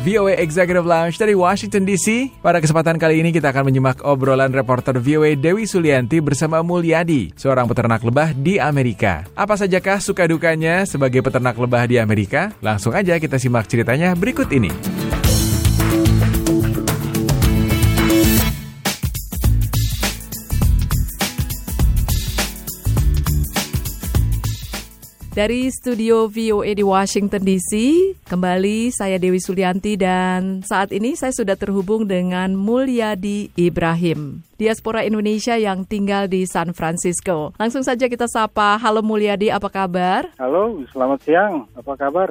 VOA Executive Lounge dari Washington DC. Pada kesempatan kali ini kita akan menyimak obrolan reporter VOA Dewi Sulianti bersama Mulyadi, seorang peternak lebah di Amerika. Apa sajakah suka dukanya sebagai peternak lebah di Amerika? Langsung aja kita simak ceritanya berikut ini. Dari studio VOA di Washington DC, kembali saya Dewi Sulianti dan saat ini saya sudah terhubung dengan Mulyadi Ibrahim, diaspora Indonesia yang tinggal di San Francisco. Langsung saja kita sapa. Halo Mulyadi, apa kabar? Halo, selamat siang. Apa kabar?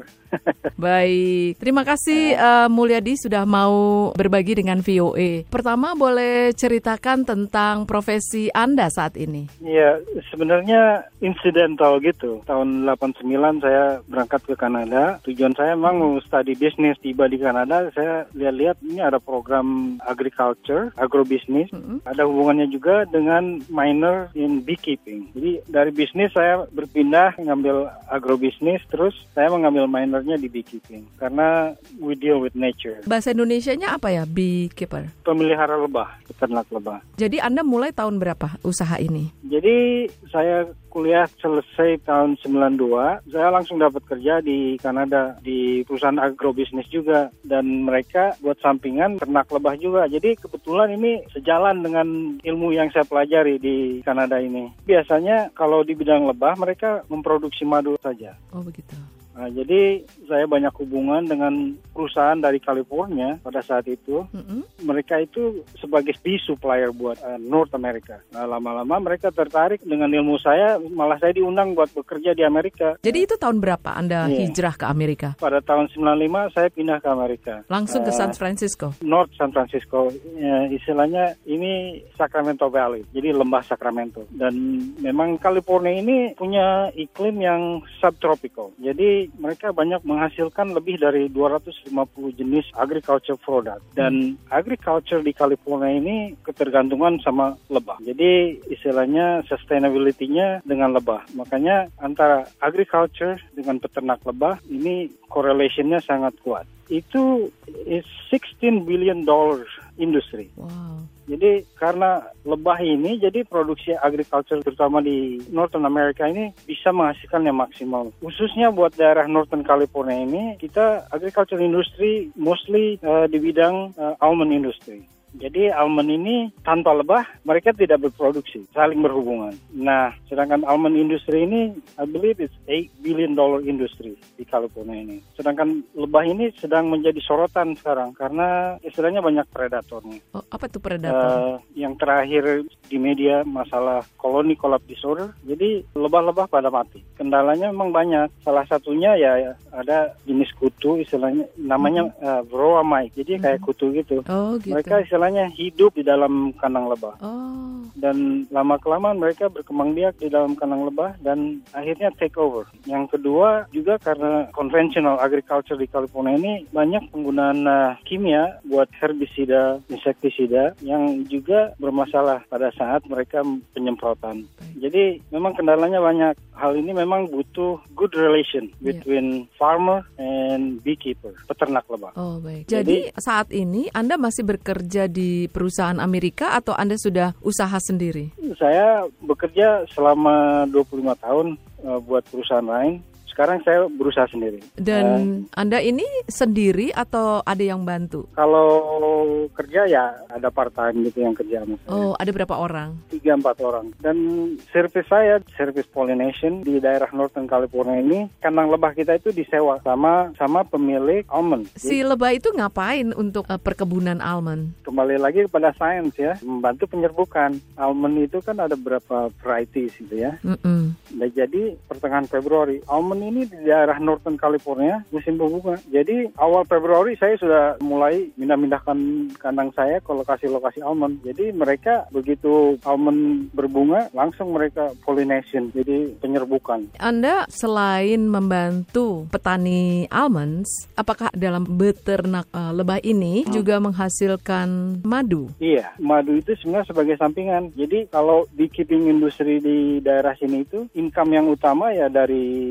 Baik, terima kasih Mulyadi sudah mau berbagi dengan VOA. Pertama boleh ceritakan tentang profesi Anda saat ini? Iya, sebenarnya insidental gitu. Tahun 89 saya berangkat ke Kanada. Tujuan saya memang mau study bisnis. Tiba di Kanada, saya lihat-lihat ini ada program agriculture, agrobisnis. Ada hubungannya juga dengan minor in beekeeping. Jadi dari bisnis saya berpindah ngambil agrobisnis, terus saya mengambil minornya di beekeeping. Karena we deal with nature. Bahasa Indonesianya apa ya, beekeeper? Pemelihara lebah, peternak lebah. Jadi Anda mulai tahun berapa usaha ini? Jadi saya kuliah selesai tahun 92, saya langsung dapat kerja di Kanada di perusahaan agrobisnis juga, dan mereka buat sampingan ternak lebah juga. Jadi kebetulan ini sejalan dengan ilmu yang saya pelajari di Kanada ini. Biasanya kalau di bidang lebah mereka memproduksi madu saja. Oh begitu. Nah, jadi saya banyak hubungan dengan perusahaan dari California pada saat itu. Mereka itu sebagai bee supplier buat North America. Nah, lama-lama mereka tertarik dengan ilmu saya, malah saya diundang buat bekerja di Amerika. Jadi itu tahun berapa Anda hijrah ke Amerika? Pada tahun 95 saya pindah ke Amerika. Langsung ke San Francisco? North San Francisco. Istilahnya ini Sacramento Valley, jadi lembah Sacramento. Dan memang California ini punya iklim yang subtropical. Jadi mereka banyak menghasilkan lebih dari 250 jenis agriculture product. Dan agriculture di California ini ketergantungan sama lebah. Jadi istilahnya sustainability-nya dengan lebah. Makanya antara agriculture dengan peternak lebah ini correlation-nya sangat kuat. Itu is $16 billion industri. Wow. Jadi karena lebah ini, jadi produksi agriculture terutama di Northern America ini bisa menghasilkan yang maksimal. Khususnya buat daerah Northern California ini, kita agriculture industry mostly di bidang almond industry. Jadi almond ini tanpa lebah mereka tidak berproduksi, saling berhubungan. Nah, sedangkan almond industry ini, I believe it's $8 billion industry di California ini. Sedangkan lebah ini sedang menjadi sorotan sekarang karena istilahnya banyak predatornya. Oh, apa itu predator? Yang terakhir di media masalah colony collapse disorder. Jadi lebah-lebah pada mati. Kendalanya memang banyak. Salah satunya ya ada jenis kutu istilahnya namanya varroa mite. Jadi kayak kutu gitu. Oh, gitu. Mereka istilahnya hidup di dalam kandang lebah. Oh. Dan lama-kelamaan mereka berkembang biak di dalam kandang lebah dan akhirnya take over. Yang kedua juga karena conventional agriculture di California ini banyak penggunaan kimia buat herbisida, insektisida yang juga bermasalah pada saat mereka penyemprotan. Jadi memang kendalanya banyak. Hal ini memang butuh good relation between farmer and beekeeper, peternak lebah. Oh baik. Jadi saat ini Anda masih bekerja di perusahaan Amerika atau Anda sudah usaha sendiri? Saya bekerja selama 25 tahun buat perusahaan lain. Sekarang saya berusaha sendiri. Dan Anda ini sendiri atau ada yang bantu? Kalau kerja ya ada part-time gitu yang kerja sama saya. Oh, ada berapa orang? 3-4 orang. Dan service saya, service pollination di daerah Northern California ini, kandang lebah kita itu disewa sama pemilik almond. Si lebah itu ngapain untuk perkebunan almond? Kembali lagi kepada sains ya, membantu penyerbukan. Almond itu kan ada beberapa varieties gitu ya. Nah, jadi pertengahan Februari, almond ini di daerah Northern California musim berbunga. Jadi awal Februari saya sudah mulai pindah-pindahkan kandang saya ke lokasi-lokasi almond. Jadi mereka begitu almond berbunga langsung mereka pollination, jadi penyerbukan. Anda selain membantu petani almonds, apakah dalam beternak lebah ini juga menghasilkan madu? Iya, madu itu sebenarnya sebagai sampingan. Jadi kalau beekeeping industri di daerah sini itu income yang utama ya dari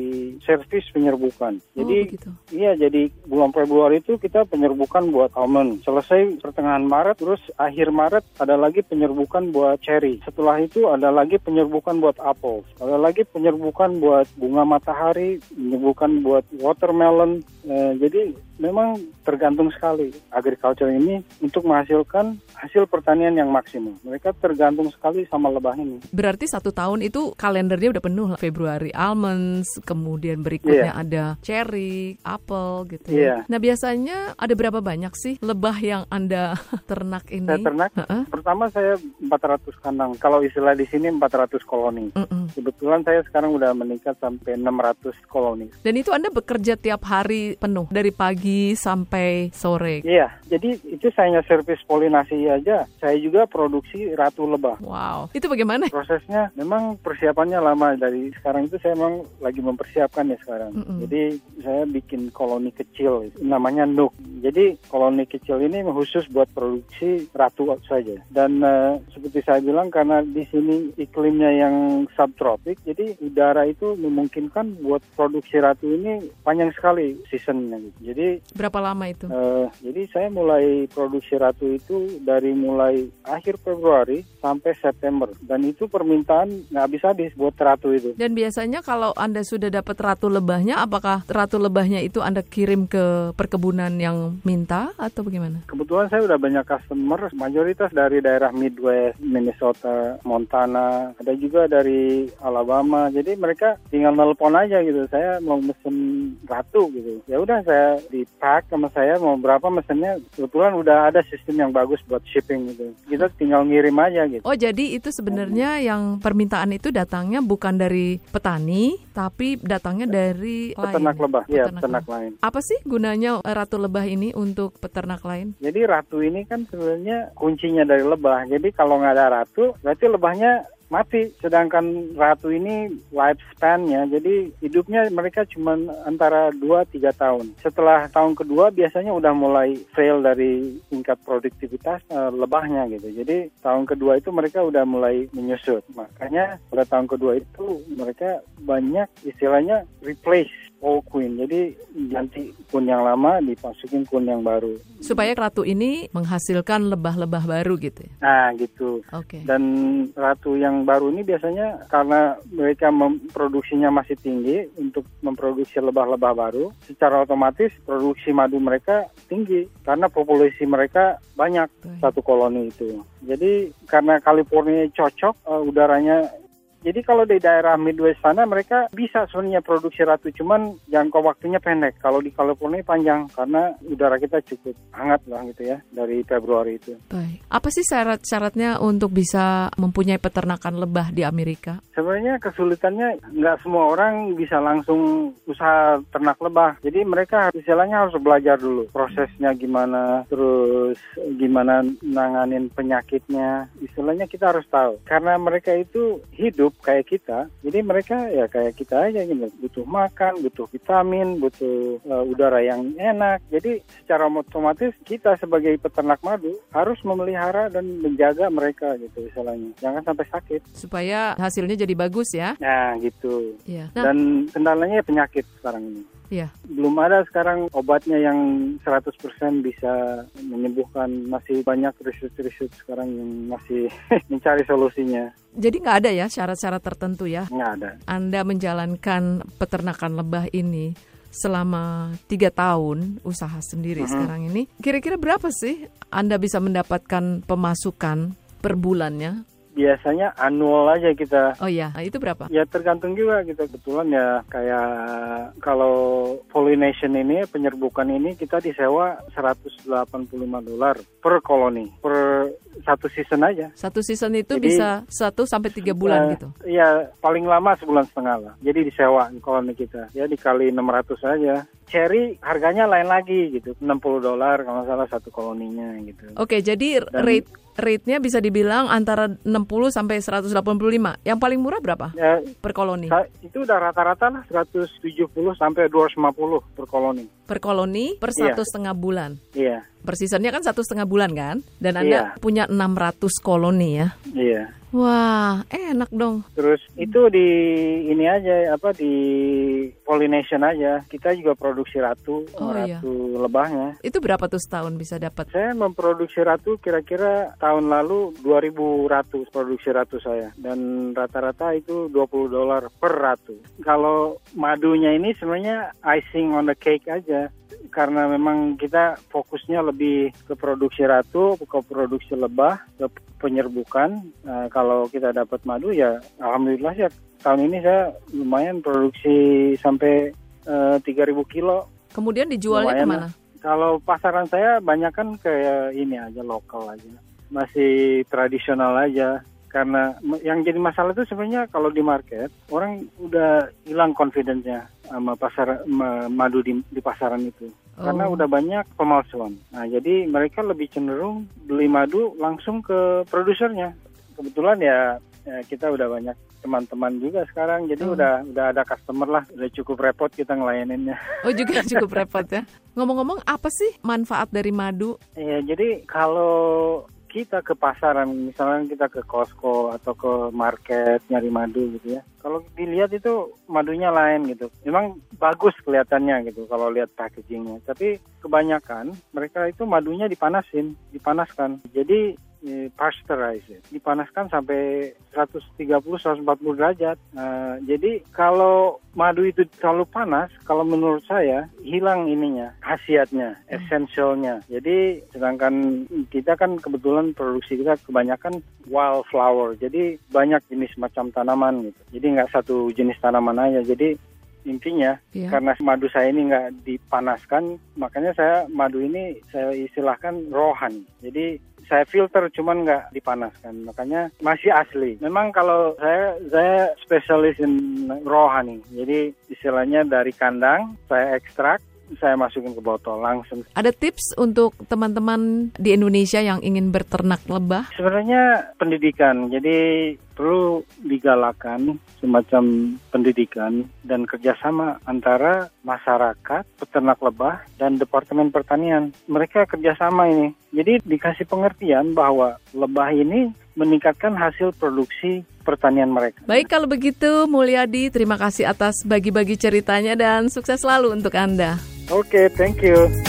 servis penyerbukan. Jadi begitu. iya, jadi bulan Februari itu kita penyerbukan buat almond. Selesai pertengahan Maret, terus akhir Maret ada lagi penyerbukan buat cherry. Setelah itu ada lagi penyerbukan buat apple. Ada lagi penyerbukan buat bunga matahari, penyerbukan buat watermelon. Jadi memang tergantung sekali agriculture ini untuk menghasilkan hasil pertanian yang maksimum. Mereka tergantung sekali sama lebah ini. Berarti 1 tahun itu kalendernya udah penuh lah. Februari almonds, kemudian berikutnya ada cherry, apple gitu ya. Nah biasanya ada berapa banyak sih lebah yang Anda ternak ini? Saya ternak, pertama saya 400 kandang. Kalau istilah di sini 400 koloni. Kebetulan saya sekarang udah meningkat sampai 600 koloni. Dan itu Anda bekerja tiap hari penuh dari pagi sampai sore. Iya, jadi itu saya hanya servis polinasi aja. Saya juga produksi ratu lebah. Wow, itu bagaimana? Prosesnya memang persiapannya lama. Dari sekarang itu saya memang lagi mempersiapkan ya sekarang. Jadi saya bikin koloni kecil, namanya Nook. Jadi koloni kecil ini khusus buat produksi ratu saja. Dan seperti saya bilang, karena di sini iklimnya yang subtropik, jadi udara itu memungkinkan buat produksi ratu ini panjang sekali seasonnya. Jadi berapa lama itu? Jadi saya mulai produksi ratu itu dari mulai akhir Februari sampai September, dan itu permintaan nggak habis-habis buat ratu itu. Dan biasanya kalau Anda sudah dapat ratu lebahnya, apakah ratu lebahnya itu Anda kirim ke perkebunan yang minta atau bagaimana? Kebetulan saya udah banyak customer, mayoritas dari daerah Midwest, Minnesota, Montana, ada juga dari Alabama. Jadi mereka tinggal nelpon aja gitu, saya mau mesen ratu gitu. Ya udah, saya di-pack sama saya mau berapa mesennya. Kebetulan udah ada sistem yang bagus buat shipping gitu. Kita tinggal ngirim aja gitu. Oh, jadi itu sebenarnya yang permintaan itu datangnya bukan dari petani, tapi datangnya dari peternak lebah. Iya, peternak lain. Apa sih gunanya ratu lebah ini untuk peternak lain? Jadi ratu ini kan sebenarnya kuncinya dari lebah. Jadi kalau nggak ada ratu, berarti lebahnya mati. Sedangkan ratu ini lifespan-nya, jadi hidupnya mereka cuma antara 2-3 tahun. Setelah tahun kedua biasanya udah mulai fail dari tingkat produktivitas lebahnya gitu. Jadi tahun kedua itu mereka udah mulai menyusut. Makanya pada tahun kedua itu mereka banyak istilahnya replace old queen. Jadi ganti queen yang lama, dimasukin queen yang baru. Supaya ratu ini menghasilkan lebah-lebah baru gitu ya? Nah gitu. Oke. Dan ratu yang baru ini biasanya karena mereka memproduksinya masih tinggi untuk memproduksi lebah-lebah baru, secara otomatis produksi madu mereka tinggi karena populasi mereka banyak satu koloni itu. Jadi karena California cocok udaranya. Jadi kalau di daerah Midwest sana mereka bisa sebenarnya produksi ratu, cuman jangka waktunya pendek. Kalau di California panjang karena udara kita cukup hangat lah gitu ya dari Februari itu. Baik. Apa sih syarat-syaratnya untuk bisa mempunyai peternakan lebah di Amerika? Sebenarnya kesulitannya nggak semua orang bisa langsung usaha ternak lebah. Jadi mereka istilahnya harus belajar dulu prosesnya gimana, terus gimana nanganin penyakitnya. Istilahnya kita harus tahu. Karena mereka itu hidup kayak kita, jadi mereka ya kayak kita aja gitu, butuh makan, butuh vitamin, butuh udara yang enak. Jadi secara otomatis kita sebagai peternak madu harus memelihara dan menjaga mereka gitu istilahnya, jangan sampai sakit. Supaya hasilnya jadi bagus ya? Nah gitu. Ya. Nah, dan kendalanya penyakit sekarang ini. Iya. Belum ada sekarang obatnya yang 100% bisa menyembuhkan. Masih banyak riset-riset sekarang yang masih mencari solusinya. Jadi nggak ada ya syarat-syarat tertentu ya? Nggak ada. Anda menjalankan peternakan lebah ini selama 3 tahun usaha sendiri sekarang ini. Kira-kira berapa sih Anda bisa mendapatkan pemasukan per bulannya? Biasanya annual aja kita. Oh iya, itu berapa? Ya tergantung juga kita. Kebetulan ya kayak kalau pollination ini, penyerbukan ini kita disewa $185 per koloni, per satu season aja. Satu season itu jadi, bisa 1-3 bulan gitu? Iya, paling lama 1,5 bulan lah. Jadi disewa koloni kita. Ya dikali 600 aja. Cherry harganya lain lagi gitu, $60 kalau nggak salah satu koloninya gitu. Oke, jadi rate-nya bisa dibilang antara 60 sampai 185. Yang paling murah berapa ya, per koloni? Itu udah rata-rata lah 170 sampai 250 per koloni. Per koloni per 1,5 bulan. Iya. Per seasonnya kan 1,5 bulan kan? Dan Anda punya 600 koloni ya? Iya. Wah, enak dong. Terus itu di ini aja di pollination aja. Kita juga produksi ratu lebahnya. Itu berapa tuh setahun bisa dapat? Saya memproduksi ratu kira-kira tahun lalu 2.000 ratu produksi ratu saya, dan rata-rata itu $20 per ratu. Kalau madunya ini sebenarnya icing on the cake aja. Karena memang kita fokusnya lebih ke produksi ratu, ke produksi lebah, ke penyerbukan. Kalau kita dapat madu ya alhamdulillah ya, tahun ini saya lumayan produksi sampai 3.000 kilo. Kemudian dijualnya kemana? Kalau pasaran saya banyak kan kayak ini aja, lokal aja, masih tradisional aja. Karena yang jadi masalah itu sebenarnya kalau di market orang udah hilang confidence-nya sama pasar madu di pasaran itu. Karena udah banyak pemalsuan. Nah, jadi mereka lebih cenderung beli madu langsung ke produsernya. Kebetulan ya kita udah banyak teman-teman juga sekarang, jadi udah ada customer lah, udah cukup repot kita ngelayaninnya. Oh, juga cukup repot ya. Ngomong-ngomong, apa sih manfaat dari madu? Ya, jadi kalau kita ke pasaran, misalnya kita ke Costco atau ke market nyari madu gitu ya. Kalau dilihat itu madunya lain gitu. Memang bagus kelihatannya gitu kalau lihat packagingnya. Tapi kebanyakan mereka itu madunya dipanaskan. Jadi pasteurize, dipanaskan sampai 130-140 derajat. Jadi kalau madu itu terlalu panas, kalau menurut saya hilang ininya, khasiatnya, essentialnya. Jadi sedangkan kita kan kebetulan produksi kita kebanyakan wildflower, jadi banyak jenis macam tanaman gitu. Jadi nggak satu jenis tanaman aja. Jadi intinya karena madu saya ini nggak dipanaskan, makanya madu ini saya istilahkan rohani. Jadi saya filter cuman nggak dipanaskan, makanya masih asli. Memang kalau saya spesialis in rohani, jadi istilahnya dari kandang saya ekstrak, saya masukin ke botol langsung. Ada tips untuk teman-teman di Indonesia yang ingin beternak lebah? Sebenarnya pendidikan, jadi perlu digalakkan semacam pendidikan dan kerjasama antara masyarakat, peternak lebah, dan Departemen Pertanian. Mereka kerjasama ini. Jadi dikasih pengertian bahwa lebah ini meningkatkan hasil produksi pertanian mereka. Baik, kalau begitu Mulyadi, terima kasih atas bagi-bagi ceritanya dan sukses selalu untuk Anda. Oke, thank you.